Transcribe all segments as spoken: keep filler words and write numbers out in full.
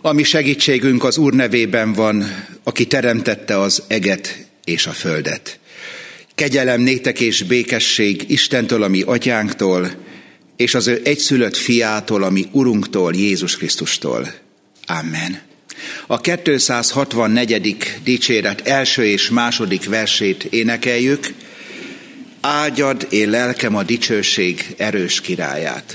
A mi segítségünk az Úr nevében van, aki teremtette az eget és a földet. Kegyelem néktek és békesség Istentől, a mi atyánktól, és az ő egyszülött fiától, a mi Urunktól, Jézus Krisztustól. Amen. A kétszázhatvannegyedik dicséret első és második versét énekeljük. Áldjad, én lelkem, a dicsőség erős királyát.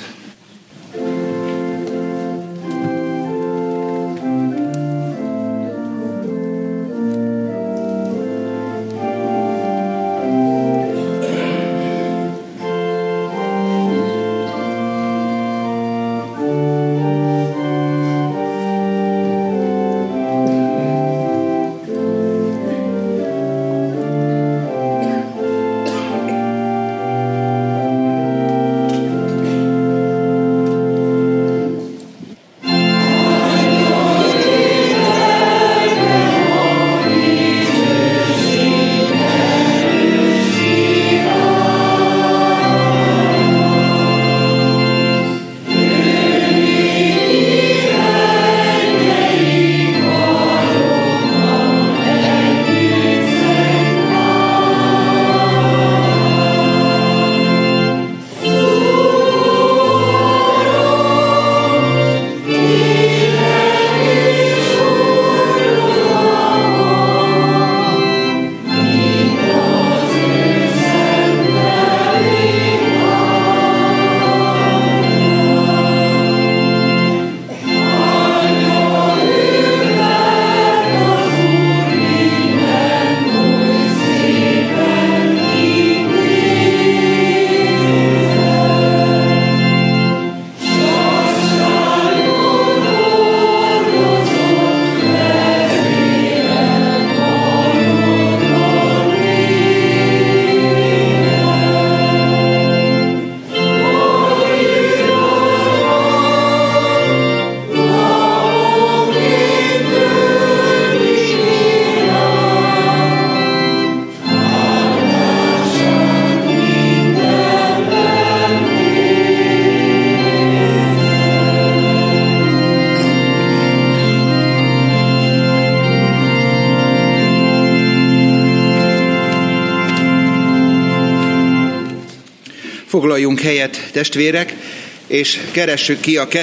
Foglaljunk helyet, testvérek, és keressük ki a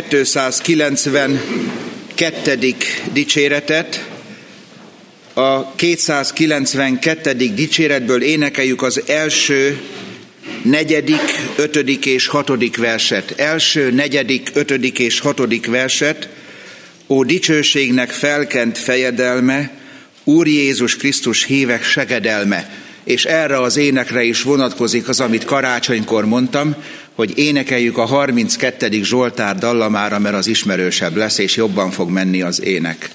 kétszázkilencvenkettedik dicséretet. A kétszázkilencvenkettedik dicséretből énekeljük az első, negyedik, ötödik és hatodik verset. Első, negyedik, ötödik és hatodik verset. Ó dicsőségnek felkent fejedelme, Úr Jézus Krisztus hívek segedelme. És erre az énekre is vonatkozik az, amit karácsonykor mondtam, hogy énekeljük a harminckettedik Zsoltár dallamára, mert az ismerősebb lesz, és jobban fog menni az ének.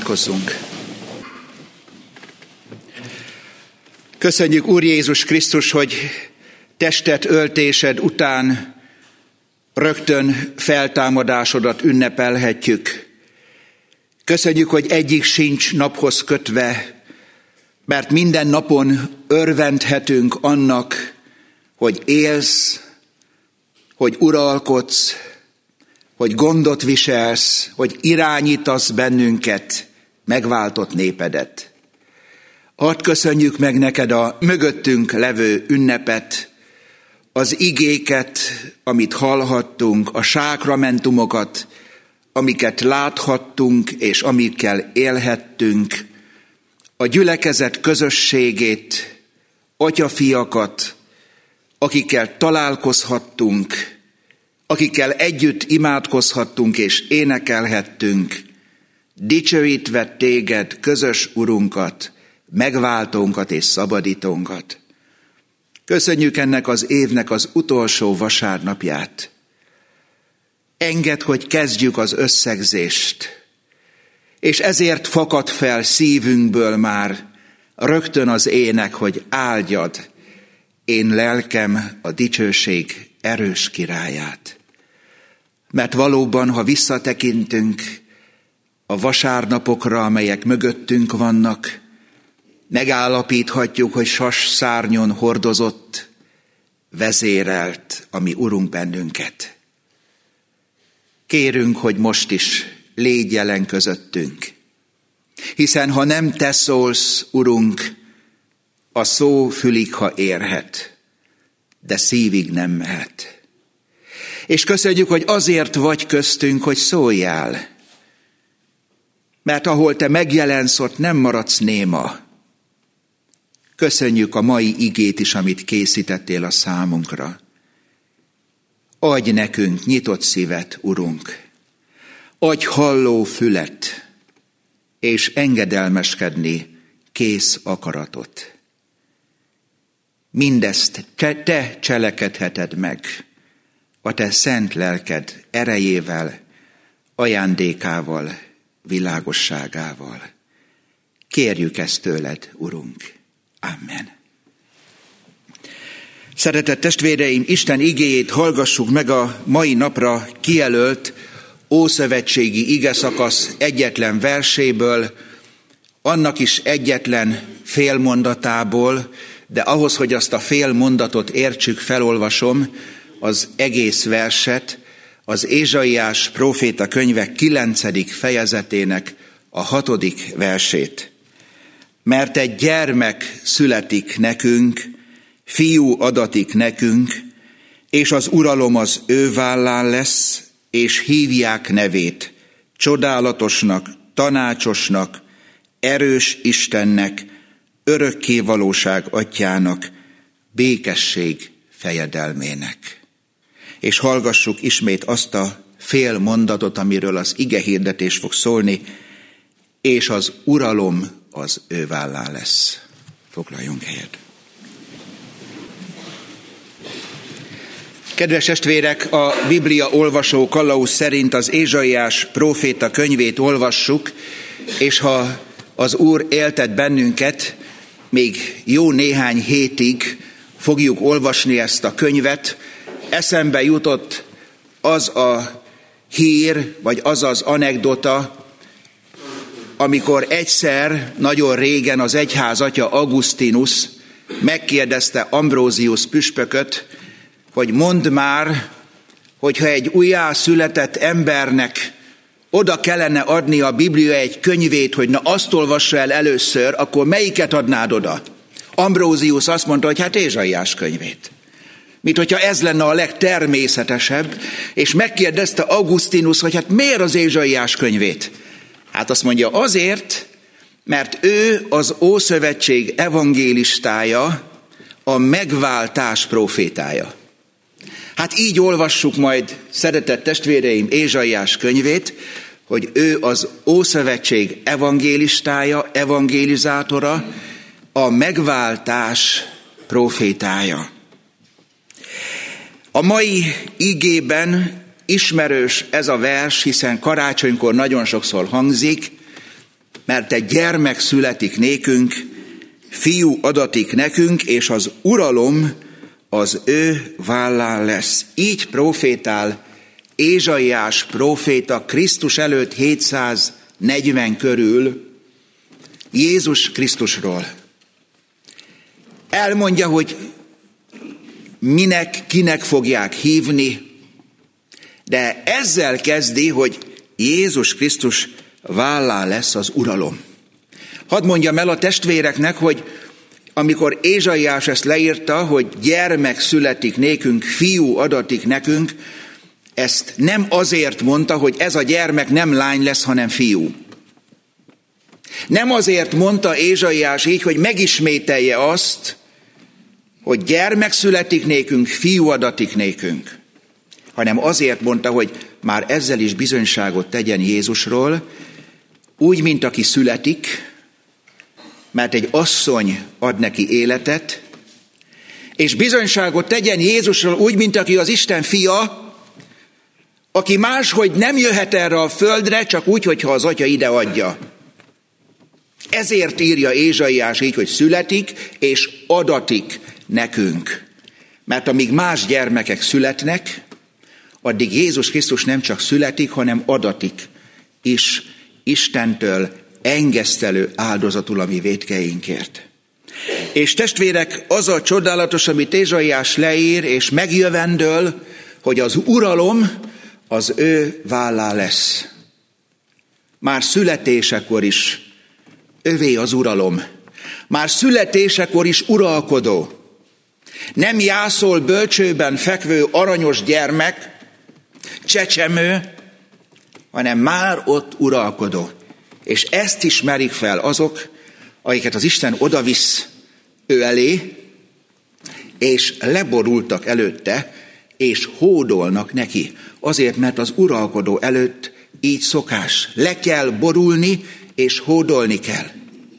Imádkozzunk! Köszönjük, Úr Jézus Krisztus, hogy testet öltésed után rögtön feltámadásodat ünnepelhetjük. Köszönjük, hogy egyik sincs naphoz kötve, mert minden napon örvendhetünk annak, hogy élsz, hogy uralkodsz, hogy gondot viselsz, hogy irányítasz bennünket, megváltott népedet. Hadd köszönjük meg neked a mögöttünk levő ünnepet, az igéket, amit hallhattunk, a sákramentumokat, amiket láthattunk és amikkel élhettünk, a gyülekezet közösségét, atyafiakat, akikkel találkozhattunk, akikkel együtt imádkozhattunk és énekelhettünk, dicsőítve téged, közös Urunkat, megváltónkat és szabadítónkat. Köszönjük ennek az évnek az utolsó vasárnapját. Engedd, hogy kezdjük az összegzést, és ezért fakad fel szívünkből már rögtön az ének, hogy áldjad én lelkem a dicsőség erős királyát. Mert valóban, ha visszatekintünk a vasárnapokra, amelyek mögöttünk vannak, megállapíthatjuk, hogy sas szárnyon hordozott, vezérelt a mi Urunk bennünket. Kérünk, hogy most is légy jelen közöttünk, hiszen ha nem te szólsz, Urunk, a szó fülig, ha érhet, de szívig nem mehet. És köszönjük, hogy azért vagy köztünk, hogy szóljál, mert ahol te megjelensz, ott nem maradsz néma. Köszönjük a mai igét is, amit készítettél a számunkra. Adj nekünk nyitott szívet, Urunk, adj halló fület, és engedelmeskedni kész akaratot. Mindezt te, te cselekedheted meg, a te szent lelked erejével, ajándékával, világosságával. Kérjük ezt tőled, Urunk. Amen. Szeretett testvéreim, Isten igéjét hallgassuk meg a mai napra kijelölt ószövetségi igeszakasz egyetlen verséből, annak is egyetlen félmondatából, de ahhoz, hogy azt a fél mondatot értsük, felolvasom az egész verset, az Ézsaiás próféta könyve kilencedik fejezetének a hatodik versét. Mert egy gyermek születik nekünk, fiú adatik nekünk, és az uralom az ő vállán lesz, és hívják nevét csodálatosnak, tanácsosnak, erős Istennek, örökkévalóság atyának, békesség fejedelmének. És hallgassuk ismét azt a fél mondatot, amiről az igehirdetés fog szólni, és az uralom az ő vállán lesz. Foglaljunk helyet. Kedves testvérek, a Biblia olvasó kalauz szerint az Ézsaiás próféta könyvét olvassuk, és ha az Úr éltet bennünket, még jó néhány hétig fogjuk olvasni ezt a könyvet, eszembe jutott az a hír, vagy az az anekdota, amikor egyszer, nagyon régen az egyház atya Augustinus megkérdezte Ambrózius püspököt, hogy mondd már, hogyha egy újjászületett embernek oda kellene adni a Biblia egy könyvét, hogy na azt olvassa el először, akkor melyiket adnád oda? Ambrózius azt mondta, hogy hát Ézsaiás könyvét. Mint hogyha ez lenne a legtermészetesebb, és megkérdezte Augustinus, hogy hát miért az Ézsaiás könyvét? Hát azt mondja, azért, mert ő az Ószövetség evangélistája, a megváltás prófétája. Hát így olvassuk majd, szeretett testvéreim, Ézsaiás könyvét, hogy ő az Ószövetség evangélistája, evangelizátora, a megváltás prófétája. A mai igében ismerős ez a vers, hiszen karácsonykor nagyon sokszor hangzik, mert egy gyermek születik nékünk, fiú adatik nekünk, és az uralom az ő vállán lesz. Így profétál Ézsaiás próféta Krisztus előtt hétszáznegyven körül Jézus Krisztusról. Elmondja, hogy minek, kinek fogják hívni, de ezzel kezdi, hogy Jézus Krisztus vállán lesz az uralom. Hadd mondjam el a testvéreknek, hogy amikor Ézsaiás ezt leírta, hogy gyermek születik nékünk, fiú adatik nekünk, ezt nem azért mondta, hogy ez a gyermek nem lány lesz, hanem fiú. Nem azért mondta Ézsaiás így, hogy megismételje azt, hogy gyermek születik nékünk, fiú adatik nékünk, hanem azért mondta, hogy már ezzel is bizonyságot tegyen Jézusról, úgy, mint aki születik, mert egy asszony ad neki életet, és bizonyságot tegyen Jézusról úgy, mint aki az Isten fia, aki máshogy nem jöhet erre a földre, csak úgy, hogyha az atya ide adja. Ezért írja Ézsaiás így, hogy születik és adatik nekünk. Mert amíg más gyermekek születnek, addig Jézus Krisztus nem csak születik, hanem adatik is Istentől engesztelő áldozatul a mi vétkeinkért. És testvérek, az a csodálatos, amit Ézsaiás leír, és megjövendől, hogy az uralom az ő vállán lesz. Már születésekor is övé az uralom. Már születésekor is uralkodó. Nem jászol bölcsőben fekvő aranyos gyermek, csecsemő, hanem már ott uralkodó. És ezt ismerik fel azok, akiket az Isten odavisz ő elé, és leborultak előtte, és hódolnak neki. Azért, mert az uralkodó előtt így szokás. Le kell borulni, és hódolni kell.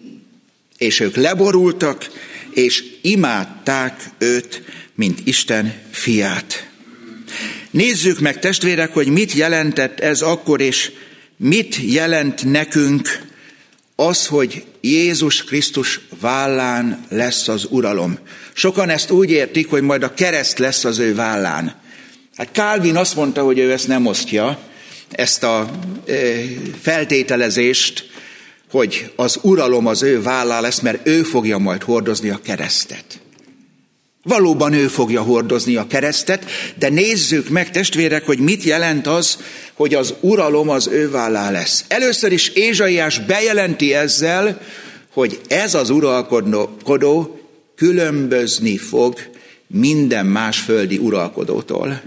És ők leborultak, és imádták őt, mint Isten fiát. Nézzük meg, testvérek, hogy mit jelentett ez akkor, és mit jelent nekünk az, hogy Jézus Krisztus vállán lesz az uralom. Sokan ezt úgy értik, hogy majd a kereszt lesz az ő vállán. Hát Calvin azt mondta, hogy ő ezt nem osztja, ezt a e, feltételezést, hogy az uralom az ő vállán lesz, mert ő fogja majd hordozni a keresztet. Valóban ő fogja hordozni a keresztet, de nézzük meg, testvérek, hogy mit jelent az, hogy az uralom az ő vállán lesz. Először is Ézsaiás bejelenti ezzel, hogy ez az uralkodó különbözni fog minden más földi uralkodótól.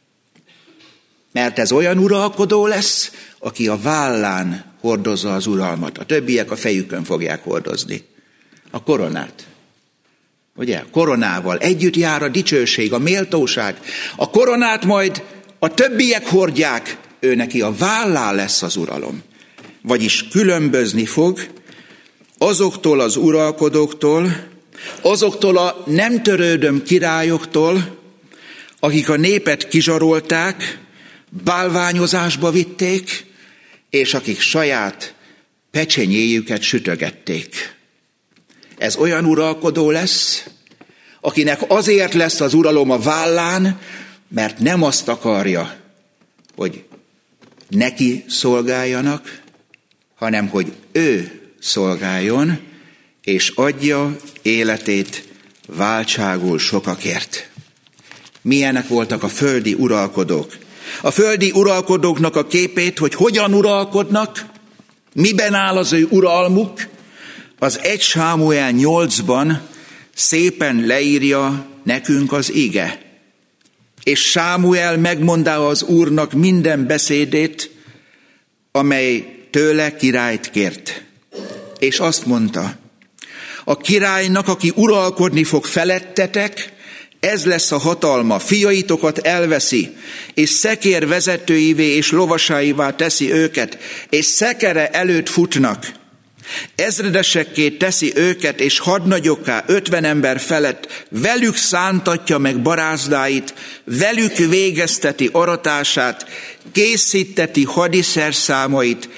Mert ez olyan uralkodó lesz, aki a vállán hordozza az uralmat. A többiek a fejükön fogják hordozni a koronát. Ugye, a koronával együtt jár a dicsőség, a méltóság. A koronát majd a többiek hordják, ő neki a vállán lesz az uralom. Vagyis különbözni fog azoktól az uralkodóktól, azoktól a nem törődöm királyoktól, akik a népet kizsarolták, bálványozásba vitték, és akik saját pecsenyéjüket sütögették. Ez olyan uralkodó lesz, akinek azért lesz az uralom a vállán, mert nem azt akarja, hogy neki szolgáljanak, hanem hogy ő szolgáljon, és adja életét váltságul sokakért. Milyenek voltak a földi uralkodók? A földi uralkodóknak a képét, hogy hogyan uralkodnak, miben áll az ő uralmuk, az egy Sámuel nyolcban szépen leírja nekünk az ige. És Sámuel megmondá az Úrnak minden beszédét, amely tőle királyt kért. És azt mondta, a királynak, aki uralkodni fog felettetek, ez lesz a hatalma, fiaitokat elveszi, és szekér vezetőivé és lovasaivá teszi őket, és szekere előtt futnak. Ezredesekké teszi őket, és hadnagyokká ötven ember felett, velük szántatja meg barázdáit, velük végezteti aratását, készíteti hadiszerszámait,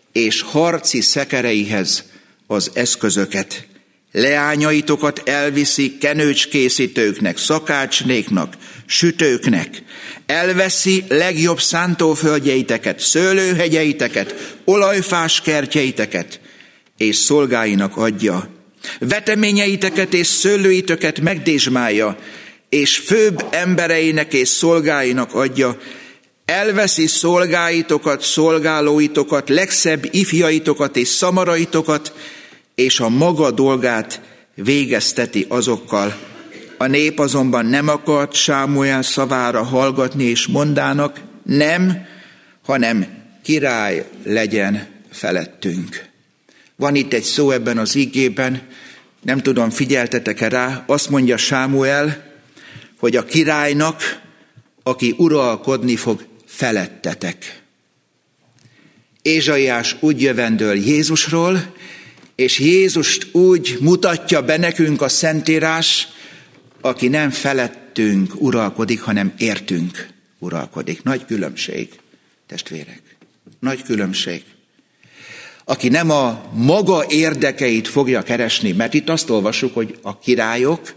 és harci szekereihez az eszközöket. Leányaitokat elviszi kenőcskészítőknek, szakácsnéknak, sütőknek. Elveszi legjobb szántóföldjeiteket, szőlőhegyeiteket, olajfás kertjeiteket, és szolgáinak adja. Veteményeiteket és szőlőiteket megdésmálja, és főbb embereinek és szolgáinak adja. Elveszi szolgáitokat, szolgálóitokat, legszebb ifjaitokat és szamaraitokat, és a maga dolgát végezteti azokkal. A nép azonban nem akart Sámuel szavára hallgatni, és mondának, nem, hanem király legyen felettünk. Van itt egy szó ebben az igében, nem tudom, figyeltetek-e rá, azt mondja Sámuel, hogy a királynak, aki uralkodni fog, felettetek. Ézsaiás úgy jövendől Jézusról, és Jézust úgy mutatja be nekünk a Szentírás, aki nem felettünk uralkodik, hanem értünk uralkodik. Nagy különbség, testvérek. Nagy különbség. Aki nem a maga érdekeit fogja keresni, mert itt azt olvassuk, hogy a királyok,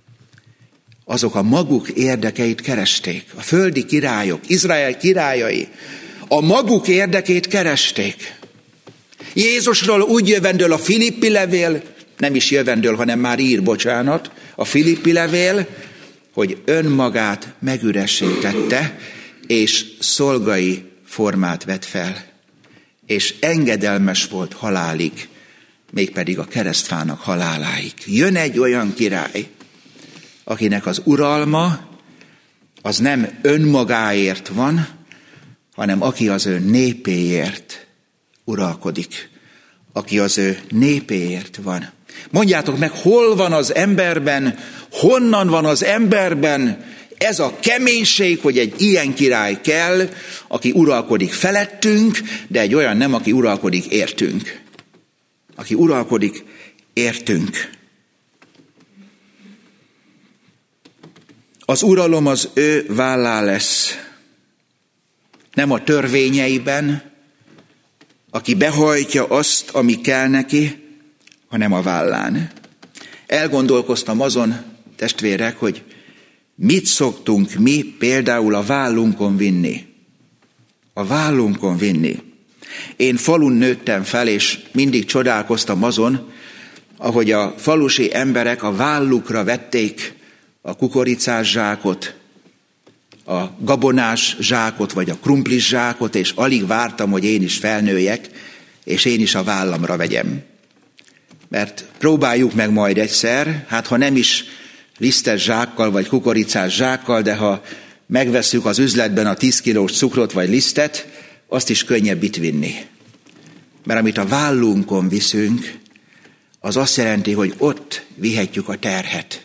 azok a maguk érdekeit keresték. A földi királyok, Izrael királyai a maguk érdekét keresték. Jézusról úgy jövendől a Filippi levél, nem is jövendől, hanem már ír, bocsánat, a Filippi levél, hogy önmagát megüresítette, és szolgai formát vett fel, és engedelmes volt halálig, mégpedig a keresztfának haláláig. Jön egy olyan király, akinek az uralma az nem önmagáért van, hanem aki az ő népéért uralkodik, aki az ő népéért van. Mondjátok meg, hol van az emberben, honnan van az emberben ez a keménység, hogy egy ilyen király kell, aki uralkodik felettünk, de egy olyan nem, aki uralkodik értünk. Aki uralkodik értünk. Az uralom az ő vállá lesz, nem a törvényeiben, aki behajtja azt, ami kell neki, hanem a vállán. Elgondolkoztam azon, testvérek, hogy mit szoktunk mi például a vállunkon vinni. A vállunkon vinni. Én falun nőttem fel, és mindig csodálkoztam azon, ahogy a falusi emberek a vállukra vették a kukoricás zsákot, a gabonás zsákot, vagy a krumplis zsákot, és alig vártam, hogy én is felnőjek, és én is a vállamra vegyem. Mert próbáljuk meg majd egyszer, hát ha nem is lisztes zsákkal, vagy kukoricás zsákkal, de ha megvesszük az üzletben a tíz kilós cukrot, vagy lisztet, azt is könnyebb itt vinni. Mert amit a vállunkon viszünk, az azt jelenti, hogy ott vihetjük a terhet.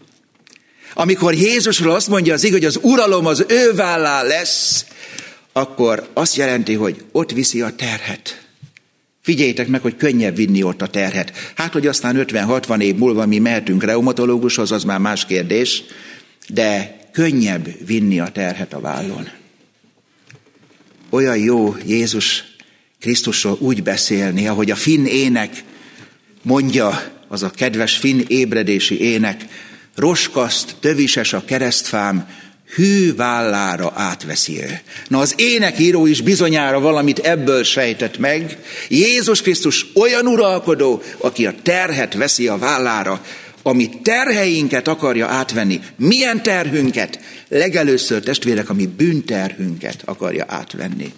Amikor Jézusról azt mondja az ige, hogy az uralom az ő vállán lesz, akkor azt jelenti, hogy ott viszi a terhet. Figyeljétek meg, hogy könnyebb vinni ott a terhet. Hát, hogy aztán ötven-hatvan év múlva mi mehetünk reumatológushoz, az már más kérdés, de könnyebb vinni a terhet a vállon. Olyan jó Jézus Krisztusról úgy beszélni, ahogy a finn ének mondja, az a kedves finn ébredési ének, roskaszt, tövises a keresztfám, hű vállára átveszi ő. Na, az énekíró is bizonyára valamit ebből sejtett meg. Jézus Krisztus olyan uralkodó, aki a terhet veszi a vállára, ami terheinket akarja átvenni. Milyen terhünket? Legelőször, testvérek, ami bűnterhünket akarja átvenni.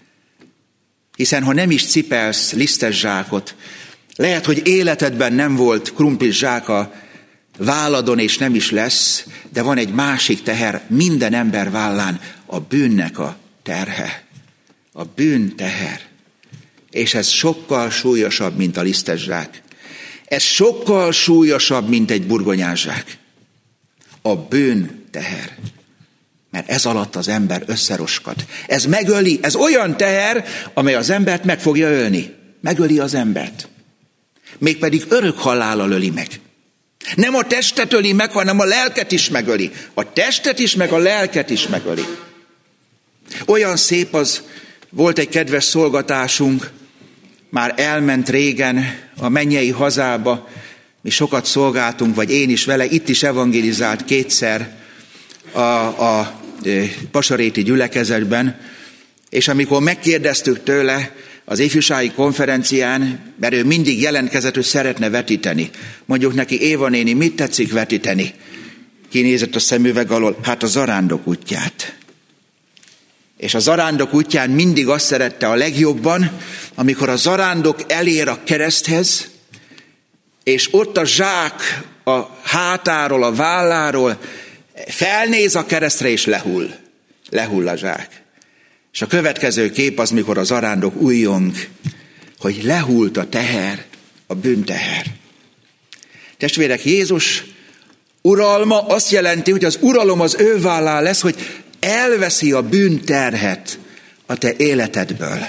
Hiszen ha nem is cipelsz lisztes zsákot, lehet, hogy életedben nem volt krumplis zsák a válladon, és nem is lesz, de van egy másik teher minden ember vállán, a bűnnek a terhe. A bűn teher. És ez sokkal súlyosabb, mint a lisztes zsák. Ez sokkal súlyosabb, mint egy burgonyás zsák. A bűn teher. Mert ez alatt az ember összeroskad. Ez megöli, ez olyan teher, amely az embert meg fogja ölni. Megöli az embert. Mégpedig örök halállal öli meg. Nem a testet öli meg, hanem a lelket is megöli. A testet is, meg a lelket is megöli. Olyan szép az, volt egy kedves szolgatásunk, már elment régen a mennyei hazába, mi sokat szolgáltunk, vagy én is vele, itt is evangelizált kétszer a, a pasaréti gyülekezetben, és amikor megkérdeztük tőle az ifjúsági konferencián, mert ő mindig jelentkezett, hogy szeretne vetíteni. Mondjuk neki: Éva néni, mit tetszik vetíteni? Kinézett a szemüveg alól: hát a zarándok útját. És a zarándok útján mindig azt szerette a legjobban, amikor a zarándok elér a kereszthez, és ott a zsák a hátáról, a válláról felnéz a keresztre, és lehull. Lehull a zsák. És a következő kép az, mikor a zarándok újjong, hogy lehult a teher, a bűnteher. Testvérek, Jézus uralma azt jelenti, hogy az uralom az ő vállán lesz, hogy elveszi a bűnterhet a te életedből.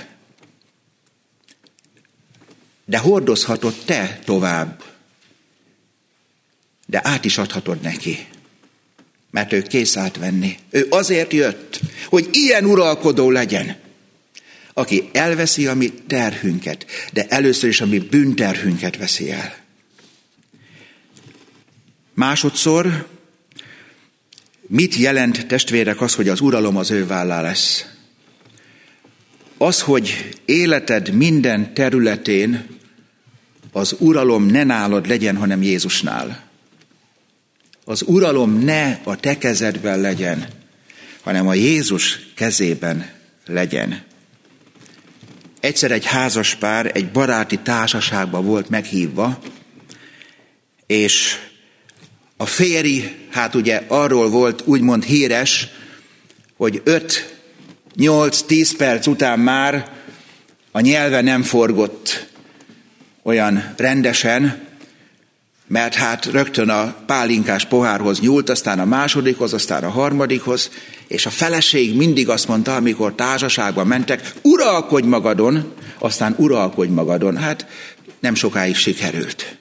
De hordozhatod te tovább. De át is adhatod neki. Mert ő kész átvenni. Ő azért jött, hogy ilyen uralkodó legyen, aki elveszi a mi terhünket, de először is a mi bűnterhünket veszi el. Másodszor, mit jelent, testvérek, az, hogy az uralom az ő vállán lesz? Az, hogy életed minden területén az uralom ne nálad legyen, hanem Jézusnál. Az uralom ne a te kezedben legyen, hanem a Jézus kezében legyen. Egyszer egy házas pár egy baráti társaságba volt meghívva, és a férj, hát ugye arról volt úgymond híres, hogy öt, nyolc, tíz perc után már a nyelve nem forgott olyan rendesen, mert hát rögtön a pálinkás pohárhoz nyúlt, aztán a másodikhoz, aztán a harmadikhoz, és a feleség mindig azt mondta, amikor társaságban mentek: uralkodj magadon, aztán uralkodj magadon. Hát nem sokáig sikerült.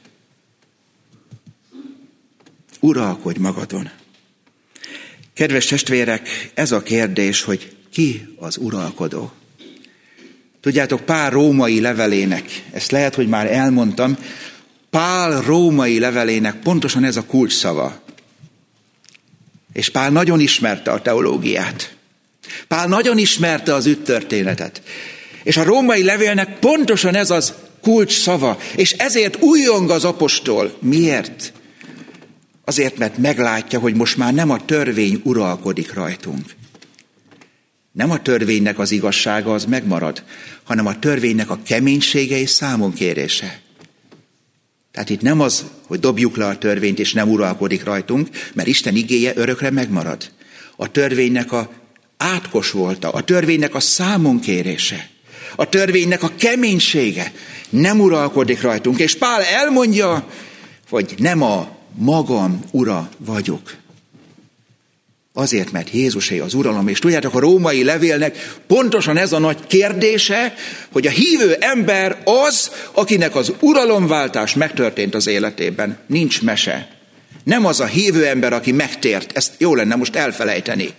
Uralkodj magadon. Kedves testvérek, ez a kérdés, hogy ki az uralkodó? Tudjátok, Pál római levelének, ezt lehet, hogy már elmondtam, Pál római levelének pontosan ez a kulcsszava. És Pál nagyon ismerte a teológiát. Pál nagyon ismerte az üdvtörténetet. És a római levélnek pontosan ez az kulcsszava. És ezért újjong az apostol. Miért? Azért, mert meglátja, hogy most már nem a törvény uralkodik rajtunk. Nem a törvénynek az igazsága az megmarad, hanem a törvénynek a keménysége és számonkérése. Tehát itt nem az, hogy dobjuk le a törvényt és nem uralkodik rajtunk, mert Isten igéje örökre megmarad. A törvénynek a átkos volta, a törvénynek a számonkérése, a törvénynek a keménysége nem uralkodik rajtunk. És Pál elmondja, hogy nem a magam ura vagyok. Azért, mert Jézusé az uralom. És tudjátok, a római levélnek pontosan ez a nagy kérdése, hogy a hívő ember az, akinek az uralomváltás megtörtént az életében. Nincs mese. Nem az a hívő ember, aki megtért. Ezt jó lenne most elfelejteni.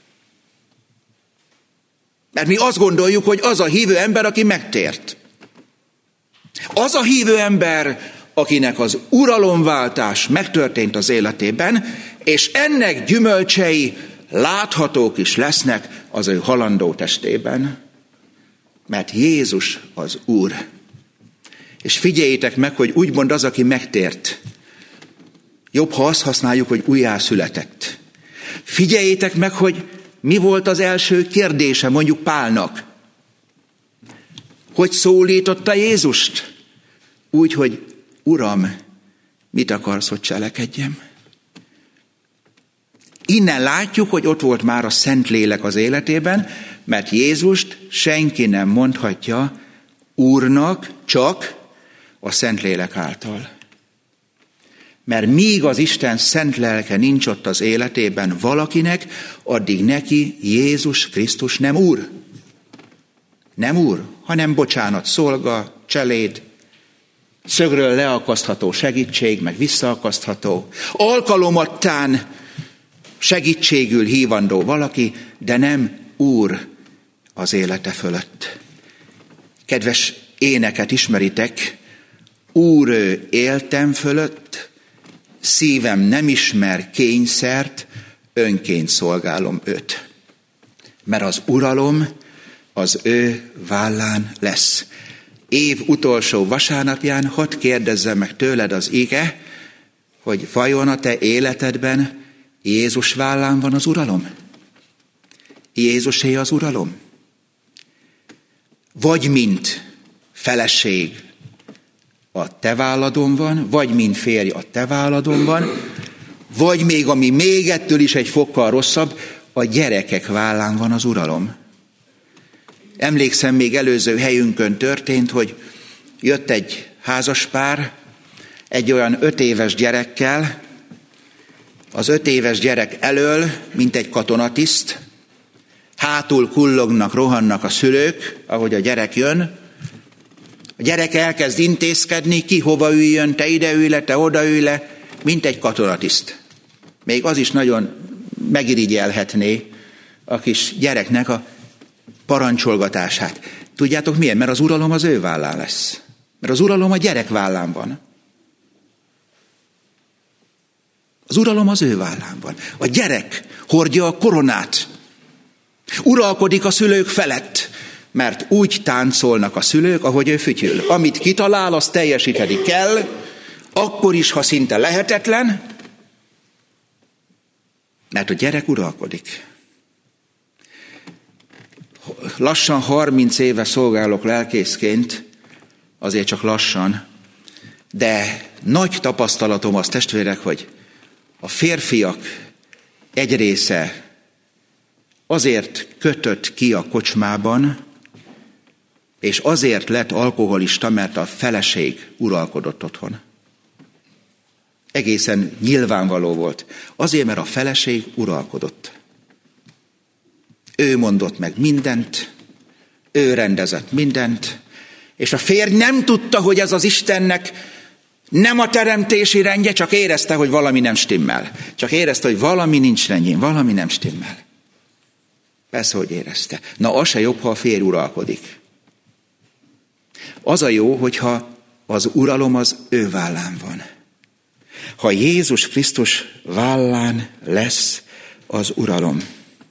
Mert mi azt gondoljuk, hogy az a hívő ember, aki megtért. Az a hívő ember, akinek az uralomváltás megtörtént az életében, és ennek gyümölcsei láthatók is lesznek az ő halandó testében. Mert Jézus az Úr. És figyeljétek meg, hogy úgymond az, aki megtért. Jobb, ha azt használjuk, hogy újjászületett. Figyeljétek meg, hogy mi volt az első kérdése mondjuk Pálnak. Hogy szólította Jézust? Úgy, hogy Uram, mit akarsz, hogy cselekedjem? Innen látjuk, hogy ott volt már a Szentlélek az életében, mert Jézust senki nem mondhatja Úrnak, csak a Szentlélek által. Mert míg az Isten szent lelke nincs ott az életében valakinek, addig neki Jézus Krisztus nem Úr. Nem Úr, hanem bocsánat, szolga, cseléd, szögről leakasztható segítség, meg visszaakasztható. Alkalomattán segítségül hívandó valaki, de nem Úr az élete fölött. Kedves éneket ismeritek, Úr, éltem fölött, szívem nem ismer kényszert, önként szolgálom őt. Mert az uralom az ő vállán lesz. Év utolsó vasárnapján hadd kérdezzem meg tőled az ige, hogy vajon a te életedben Jézus vállán van az uralom? Jézusé az uralom? Vagy mint feleség a te válladon van, vagy mint férj a te válladon van, vagy még, ami még ettől is egy fokkal rosszabb, a gyerekek vállán van az uralom. Emlékszem, még előző helyünkön történt, hogy jött egy házaspár, egy olyan öt éves gyerekkel, az öt éves gyerek elől, mint egy katonatiszt, hátul kullognak, rohannak a szülők, ahogy a gyerek jön. A gyerek elkezd intézkedni, ki hova üljön, te ide ülj le, te oda ülj le, mint egy katonatiszt. Még az is nagyon megirigyelhetné a kis gyereknek a parancsolgatását. Tudjátok miért? Mert az uralom az ő vállán lesz. Mert az uralom a gyerek vállán van. Az uralom az ő vállán van. A gyerek hordja a koronát. Uralkodik a szülők felett, mert úgy táncolnak a szülők, ahogy ő fütyül. Amit kitalál, azt teljesíteni kell, akkor is, ha szinte lehetetlen, mert a gyerek uralkodik. Lassan harminc éve szolgálok lelkészként, azért csak lassan, de nagy tapasztalatom az, testvérek, hogy a férfiak egy része azért kötött ki a kocsmában, és azért lett alkoholista, mert a feleség uralkodott otthon. Egészen nyilvánvaló volt. Azért, mert a feleség uralkodott. Ő mondott meg mindent, ő rendezett mindent, és a férj nem tudta, hogy ez az Istennek nem a teremtési rendje, csak érezte, hogy valami nem stimmel. Csak érezte, hogy valami nincs rendjén, valami nem stimmel. Persze, hogy érezte. Na, az se jobb, ha a férj uralkodik. Az a jó, hogyha az uralom az ő vállán van. Ha Jézus Krisztus vállán lesz az uralom.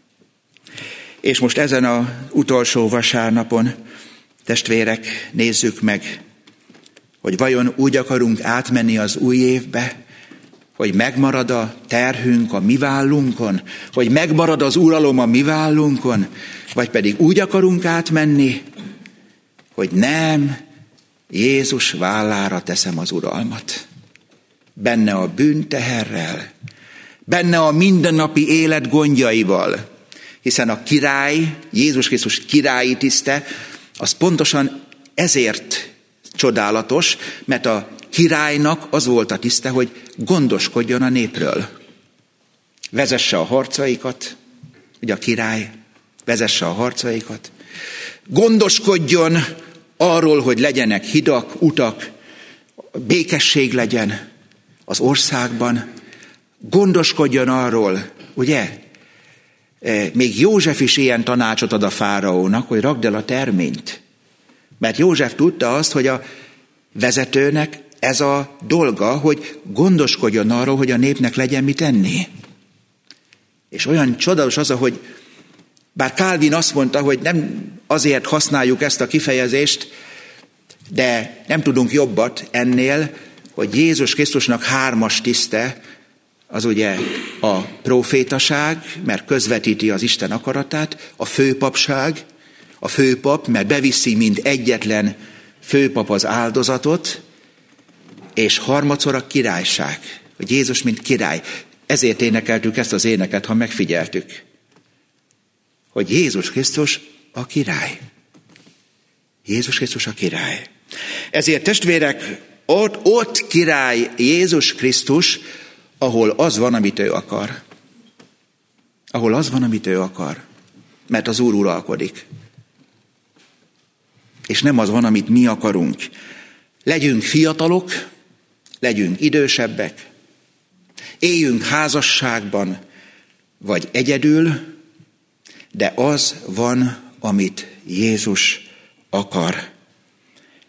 És most ezen az utolsó vasárnapon, testvérek, nézzük meg, hogy vajon úgy akarunk átmenni az új évbe, hogy megmarad a terhünk a mi vállunkon, hogy megmarad az uralom a mi vállunkon, vagy pedig úgy akarunk átmenni, hogy nem, Jézus vállára teszem az uralmat. Benne a bűnteherrel, benne a mindennapi élet gondjaival, hiszen a király, Jézus Krisztus királyi tiszte, az pontosan ezért csodálatos, mert a királynak az volt a tiszte, hogy gondoskodjon a népről. Vezesse a harcaikat, ugye a király vezesse a harcaikat, gondoskodjon arról, hogy legyenek hidak, utak, békesség legyen az országban, gondoskodjon arról, ugye, még József is ilyen tanácsot ad a fáraónak, hogy rakd el a terményt. Mert József tudta azt, hogy a vezetőnek ez a dolga, hogy gondoskodjon arról, hogy a népnek legyen mit enni. És olyan csodálatos az, hogy bár Calvin azt mondta, hogy nem azért használjuk ezt a kifejezést, de nem tudunk jobbat ennél, hogy Jézus Krisztusnak hármas tiszte, az ugye a profétaság, mert közvetíti az Isten akaratát, a főpapság, a főpap, mert beviszi mint egyetlen főpap az áldozatot, és harmadszor a királyság, hogy Jézus mint király. Ezért énekeltük ezt az éneket, ha megfigyeltük, hogy Jézus Krisztus a király. Jézus Krisztus a király. Ezért testvérek, ott, ott király Jézus Krisztus, ahol az van, amit ő akar. Ahol az van, amit ő akar. Mert az Úr uralkodik. És nem az van, amit mi akarunk. Legyünk fiatalok, legyünk idősebbek, éljünk házasságban, vagy egyedül, de az van, amit Jézus akar.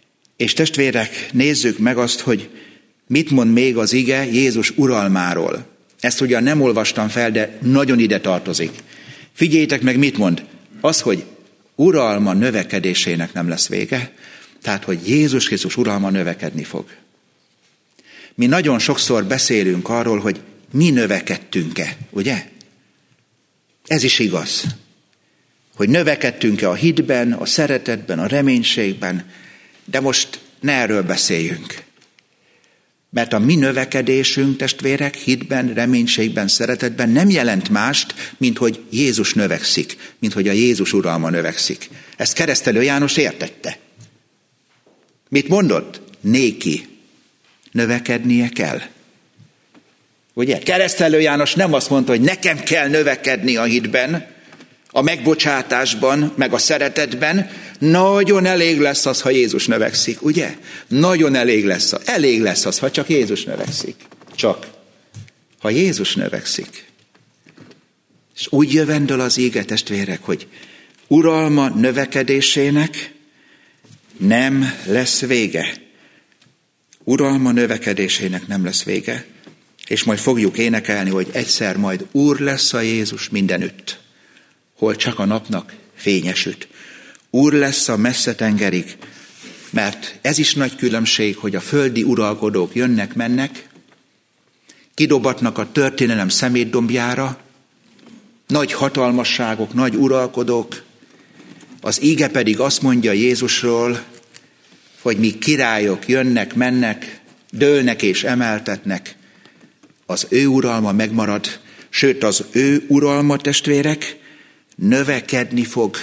És testvérek, nézzük meg azt, hogy mit mond még az ige Jézus uralmáról. Ezt ugyan nem olvastam fel, de nagyon ide tartozik. Figyeljétek meg, mit mond. Az, hogy uralma növekedésének nem lesz vége, tehát, hogy Jézus Krisztus uralma növekedni fog. Mi nagyon sokszor beszélünk arról, hogy mi növekedtünk-e, ugye? Ez is igaz. Hogy növekedtünk-e a hitben, a szeretetben, a reménységben, de most ne erről beszéljünk. Mert a mi növekedésünk, testvérek, hitben, reménységben, szeretetben nem jelent mást, mint hogy Jézus növekszik, mint hogy a Jézus uralma növekszik. Ezt Keresztelő János értette. Mit mondott? Néki. Növekednie kell. Ugye? Keresztelő János nem azt mondta, hogy nekem kell növekedni a hitben, a megbocsátásban, meg a szeretetben. Nagyon elég lesz az, ha Jézus növekszik, ugye? Nagyon elég lesz, elég lesz az, ha csak Jézus növekszik. Csak, ha Jézus növekszik. És úgy jövendől az íge, testvérek, hogy uralma növekedésének nem lesz vége. Uralma növekedésének nem lesz vége. És majd fogjuk énekelni, hogy egyszer majd Úr lesz a Jézus mindenütt, hol csak a napnak fényesüt. Úr lesz a messze tengerig, mert ez is nagy különbség, hogy a földi uralkodók jönnek-mennek, kidobatnak a történelem szemétdombjára, nagy hatalmasságok, nagy uralkodók, az íge pedig azt mondja Jézusról, hogy mi királyok jönnek-mennek, dőlnek és emeltetnek, az ő uralma megmarad, sőt az ő uralma, testvérek, növekedni fog.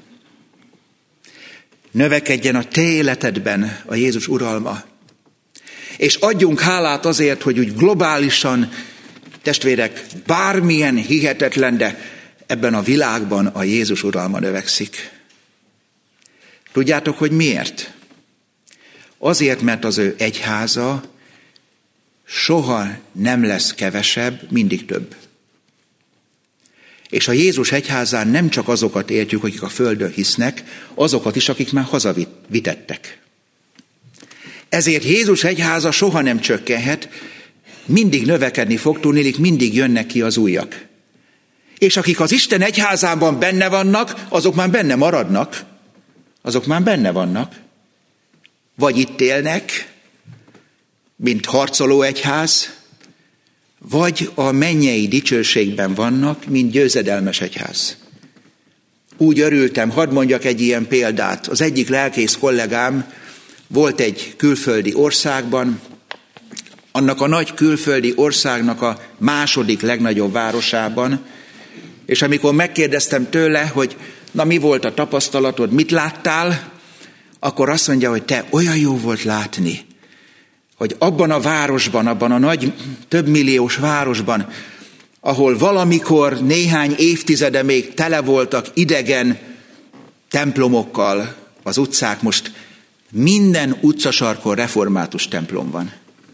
Növekedjen a te életedben a Jézus uralma. És adjunk hálát azért, hogy úgy globálisan, testvérek, bármilyen hihetetlen, de ebben a világban a Jézus uralma növekszik. Tudjátok, hogy miért? Azért, mert az ő egyháza soha nem lesz kevesebb, mindig több. És a Jézus egyházán nem csak azokat értjük, akik a földön hisznek, azokat is, akik már hazavitettek. Ezért Jézus egyháza soha nem csökkenhet, mindig növekedni fog, tudniillik, mindig jönnek ki az újak. És akik az Isten egyházában benne vannak, azok már benne maradnak, azok már benne vannak. Vagy itt élnek, mint harcoló egyház, vagy a mennyei dicsőségben vannak, mint győzedelmes egyház. Úgy örültem, hadd mondjak egy ilyen példát. Az egyik lelkész kollégám volt egy külföldi országban, annak a nagy külföldi országnak a második legnagyobb városában, és amikor megkérdeztem tőle, hogy na mi volt a tapasztalatod, mit láttál, akkor azt mondja, hogy te olyan jó volt látni, hogy abban a városban, abban a nagy, több milliós városban, ahol valamikor néhány évtizede még tele voltak idegen templomokkal az utcák, most minden utcasarkon református templom van.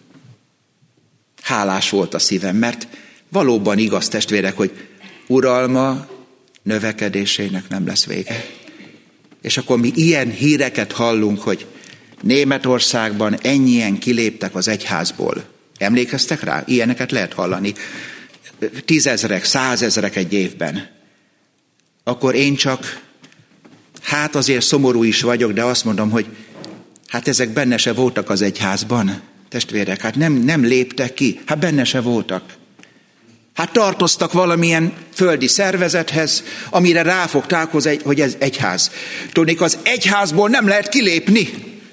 Hálás volt a szívem, mert valóban igaz, testvérek, hogy uralma növekedésének nem lesz vége. És akkor mi ilyen híreket hallunk, hogy Németországban ennyien kiléptek az egyházból. Emlékeztek rá? Ilyeneket lehet hallani. Tízezrek, százezrek egy évben. Akkor én csak, hát azért szomorú is vagyok, de azt mondom, hogy hát ezek benne se voltak az egyházban. Testvérek, hát nem, nem léptek ki, hát benne se voltak. Hát tartoztak valamilyen földi szervezethez, amire ráfogták, hogy ez egyház. Tudnék, az egyházból nem lehet kilépni.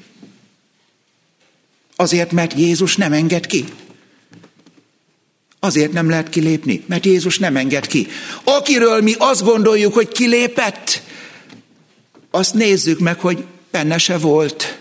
Azért, mert Jézus nem enged ki. Azért nem lehet kilépni, mert Jézus nem enged ki. Akiről mi azt gondoljuk, hogy kilépett, azt nézzük meg, hogy benne se volt.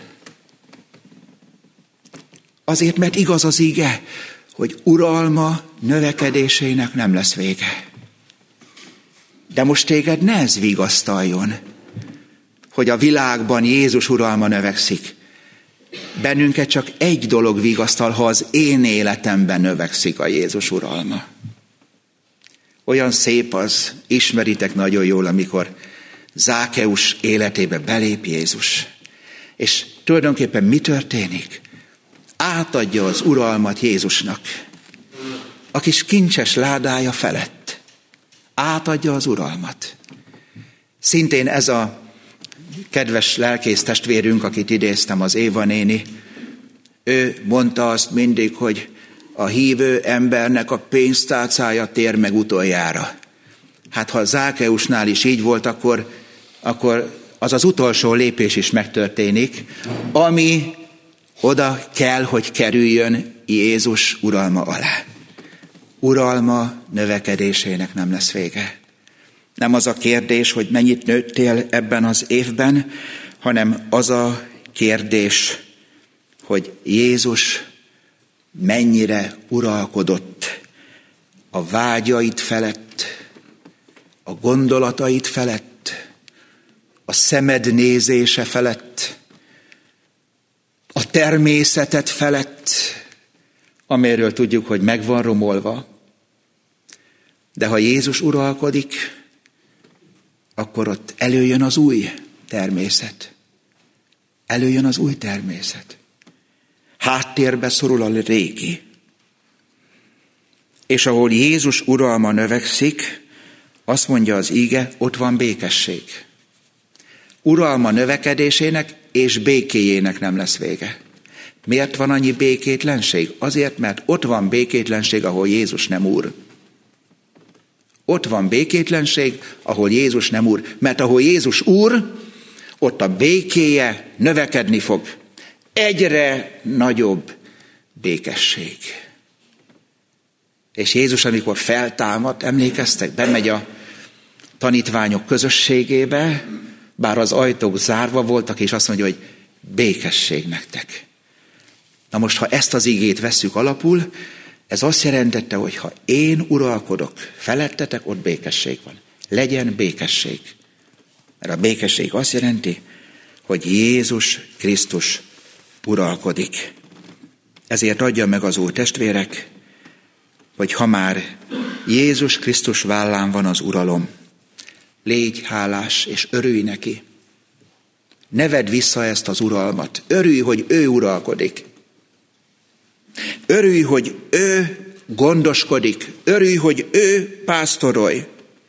Azért, mert igaz az íge, hogy uralma növekedésének nem lesz vége. De most téged ne ez vigasztaljon, hogy a világban Jézus uralma növekszik. Bennünket csak egy dolog vigasztal, ha az én életemben növekszik a Jézus uralma. Olyan szép az, ismeritek nagyon jól, amikor Zákeus életébe belép Jézus. És tulajdonképpen mi történik? Átadja az uralmat Jézusnak. A kis kincses ládája felett. Átadja az uralmat. Szintén ez a kedves lelkész testvérünk, akit idéztem, az Éva néni, ő mondta azt mindig, hogy a hívő embernek a pénztárcája tér meg utoljára. Hát ha Zákeusnál is így volt, akkor, akkor az az utolsó lépés is megtörténik, ami oda kell, hogy kerüljön Jézus uralma alá. Uralma növekedésének nem lesz vége. Nem az a kérdés, hogy mennyit nőttél ebben az évben, hanem az a kérdés, hogy Jézus mennyire uralkodott a vágyait felett, a gondolatait felett, a szemed nézése felett, a természetet felett, amiről tudjuk, hogy meg van romolva. De ha Jézus uralkodik, akkor ott előjön az új természet. Előjön az új természet. Háttérbe szorul a régi. És ahol Jézus uralma növekszik, azt mondja az íge, ott van békesség. Uralma növekedésének és békéjének nem lesz vége. Miért van annyi békétlenség? Azért, mert ott van békétlenség, ahol Jézus nem úr. Ott van békétlenség, ahol Jézus nem úr. Mert ahol Jézus úr, ott a békéje növekedni fog. Egyre nagyobb békesség. És Jézus, amikor feltámad, emlékeztek, bemegy a tanítványok közösségébe, bár az ajtók zárva voltak, és azt mondja, hogy békesség nektek. Na most, ha ezt az igét vesszük alapul, ez azt jelentette, hogy ha én uralkodok felettetek, ott békesség van. Legyen békesség. Mert a békesség azt jelenti, hogy Jézus Krisztus uralkodik. Ezért adja meg az Úr, testvérek, hogy ha már Jézus Krisztus vállán van az uralom, légy hálás és örülj neki. Ne vedd vissza ezt az uralmat. Örülj, hogy ő uralkodik. Örülj, hogy ő gondoskodik. Örülj, hogy ő pásztorolj.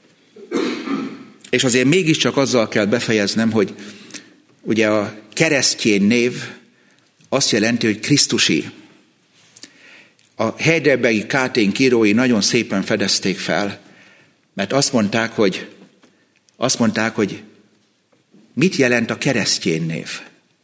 És azért mégiscsak azzal kell befejeznem, hogy ugye a keresztjén név azt jelenti, hogy Krisztusi. A heidelbergi Kátén írói nagyon szépen fedezték fel, mert azt mondták, hogy azt mondták, hogy mit jelent a keresztjén név.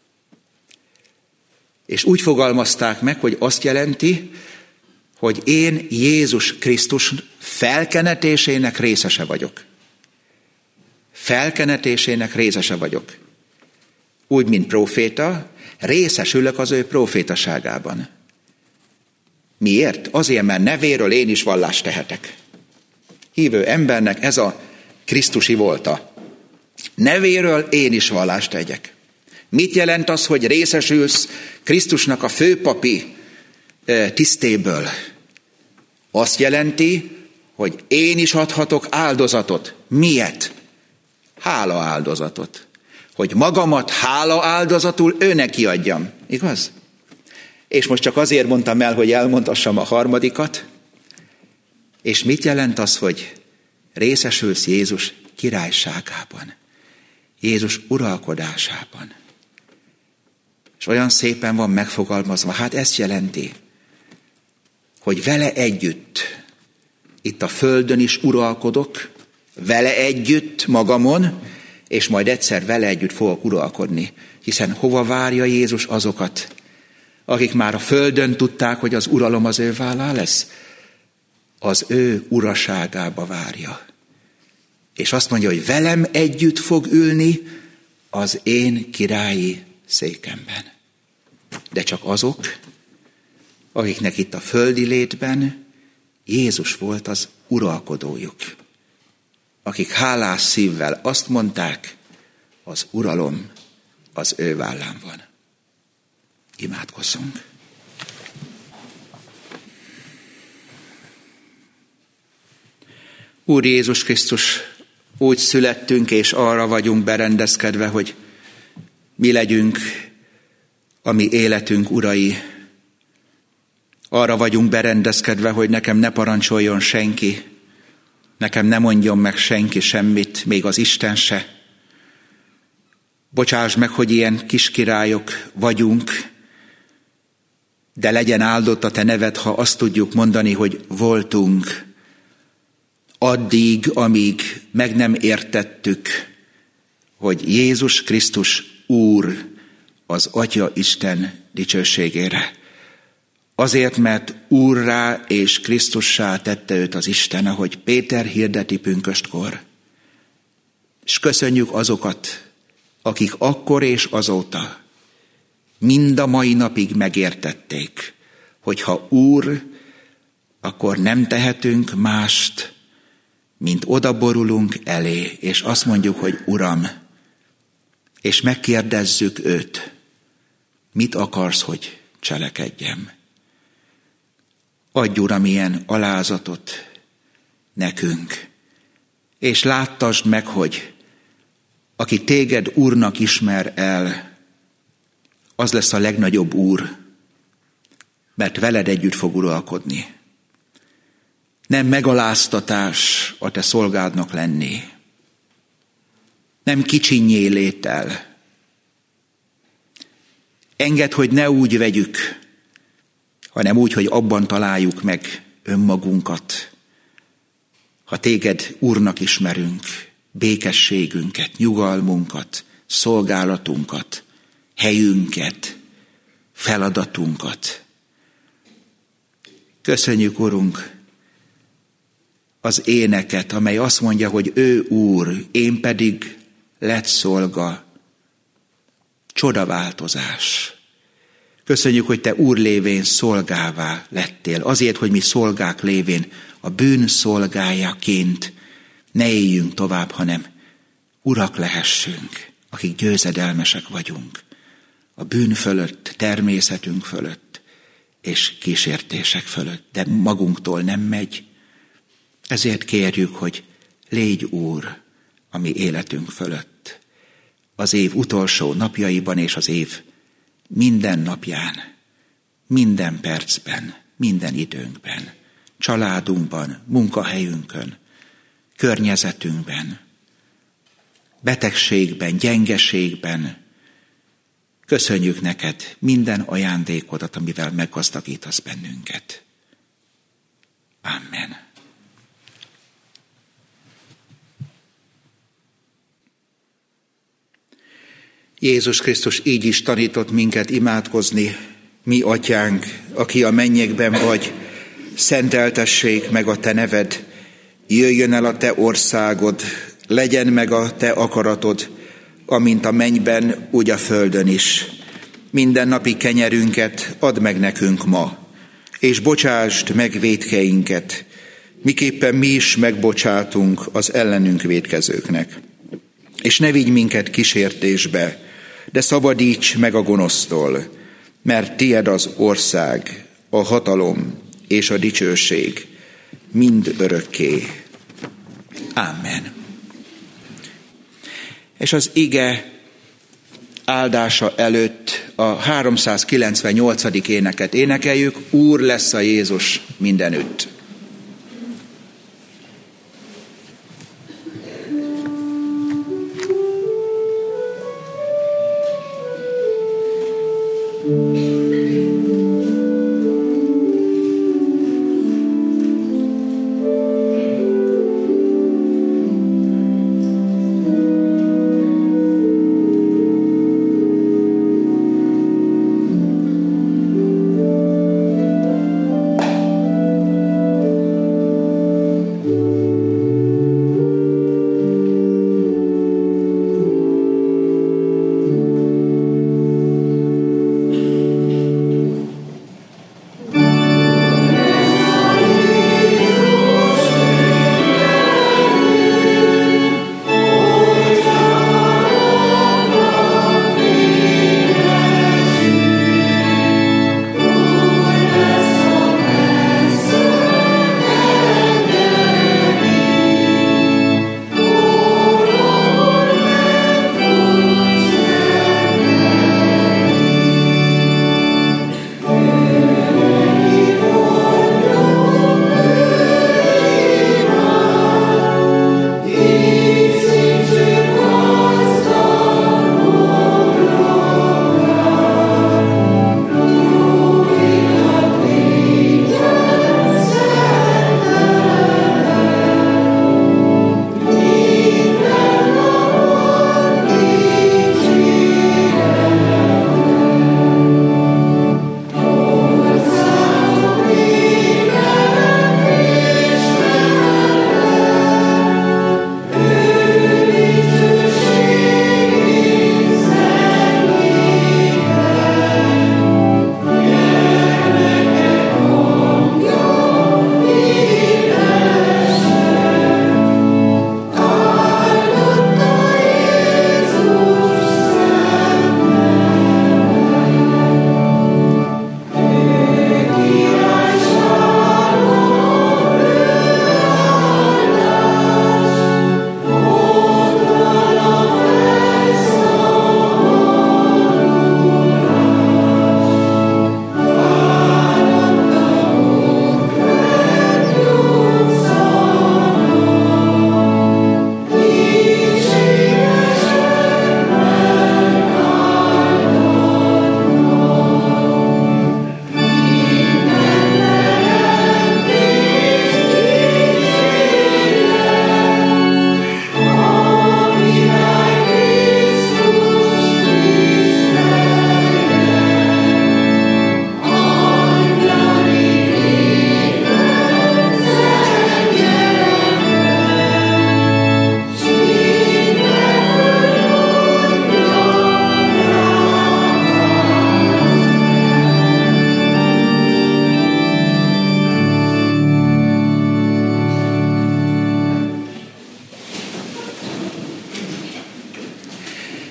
És úgy fogalmazták meg, hogy azt jelenti, hogy én Jézus Krisztus felkenetésének részese vagyok. Felkenetésének részese vagyok. Úgy, mint próféta, részesülök az ő prófétaságában. Miért? Azért, mert nevéről én is vallást tehetek. Hívő embernek ez a Krisztusi volta. Nevéről én is vallást tegyek. Mit jelent az, hogy részesülsz Krisztusnak a főpapi tisztéből? Azt jelenti, hogy én is adhatok áldozatot. Miért? Hála áldozatot. Hogy magamat hála áldozatul ő neki adjam. Igaz? És most csak azért mondtam el, hogy elmondhassam a harmadikat. És mit jelent az, hogy részesülsz Jézus királyságában? Jézus uralkodásában. És olyan szépen van megfogalmazva, hát ezt jelenti, hogy vele együtt, itt a földön is uralkodok, vele együtt magamon, és majd egyszer vele együtt fogok uralkodni. Hiszen hova várja Jézus azokat, akik már a földön tudták, hogy az uralom az ő vállán lesz? Az ő uraságába várja. És azt mondja, hogy velem együtt fog ülni az én királyi székemben. De csak azok, akiknek itt a földi létben Jézus volt az uralkodójuk. Akik hálás szívvel azt mondták, az uralom az ő vállán van. Imádkozzunk. Úr Jézus Krisztus, úgy születtünk, és arra vagyunk berendezkedve, hogy mi legyünk a mi életünk urai. Arra vagyunk berendezkedve, hogy nekem ne parancsoljon senki, nekem ne mondjon meg senki semmit, még az Isten se. Bocsáss meg, hogy ilyen kis királyok vagyunk, de legyen áldott a te neved, ha azt tudjuk mondani, hogy voltunk, addig, amíg meg nem értettük, hogy Jézus Krisztus Úr az Atya Isten dicsőségére. Azért, mert Úrrá és Krisztussá tette őt az Isten, ahogy Péter hirdeti pünköstkor. És köszönjük azokat, akik akkor és azóta mind a mai napig megértették, hogy ha Úr, akkor nem tehetünk mást, mint odaborulunk elé, és azt mondjuk, hogy Uram, és megkérdezzük őt, mit akarsz, hogy cselekedjem. Adj, Uram, ilyen alázatot nekünk, és láttasd meg, hogy aki téged Úrnak ismer el, az lesz a legnagyobb Úr, mert veled együtt fog uralkodni. Nem megaláztatás a te szolgádnak lenni, nem kicsinnyé létel. Engedd, hogy ne úgy vegyük, hanem úgy, hogy abban találjuk meg önmagunkat. Ha téged Úrnak ismerünk, békességünket, nyugalmunkat, szolgálatunkat, helyünket, feladatunkat. Köszönjük, Urunk, az éneket, amely azt mondja, hogy ő Úr, én pedig lett szolga. Csodaváltozás. Köszönjük, hogy te Úr lévén szolgává lettél. Azért, hogy mi szolgák lévén a bűn szolgájaként ne éljünk tovább, hanem urak lehessünk, akik győzedelmesek vagyunk. A bűn fölött, természetünk fölött és kísértések fölött. De magunktól nem megy. Ezért kérjük, hogy légy Úr a mi életünk fölött. Az év utolsó napjaiban és az év minden napján, minden percben, minden időnkben, családunkban, munkahelyünkön, környezetünkben, betegségben, gyengeségben. Köszönjük neked minden ajándékodat, amivel meggazdagítasz bennünket. Amen. Jézus Krisztus így is tanított minket imádkozni. Mi atyánk, aki a mennyekben vagy, szenteltessék meg a te neved, jöjjön el a te országod, legyen meg a te akaratod, amint a mennyben, úgy a földön is. Minden napi kenyerünket add meg nekünk ma, és bocsásd meg vétkeinket, miképpen mi is megbocsátunk az ellenünk vétkezőknek. És ne vigy minket kísértésbe, de szabadíts meg a gonosztól, mert tied az ország, a hatalom és a dicsőség mind örökké. Amen. És az ige áldása előtt a háromszázkilencvennyolcadik éneket énekeljük, Úr lesz a Jézus mindenütt.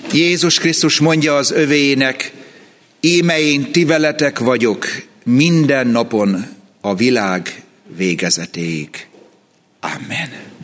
Jézus Krisztus mondja az övéinek, íme én ti veletek vagyok minden napon a világ végezetéig. Amen.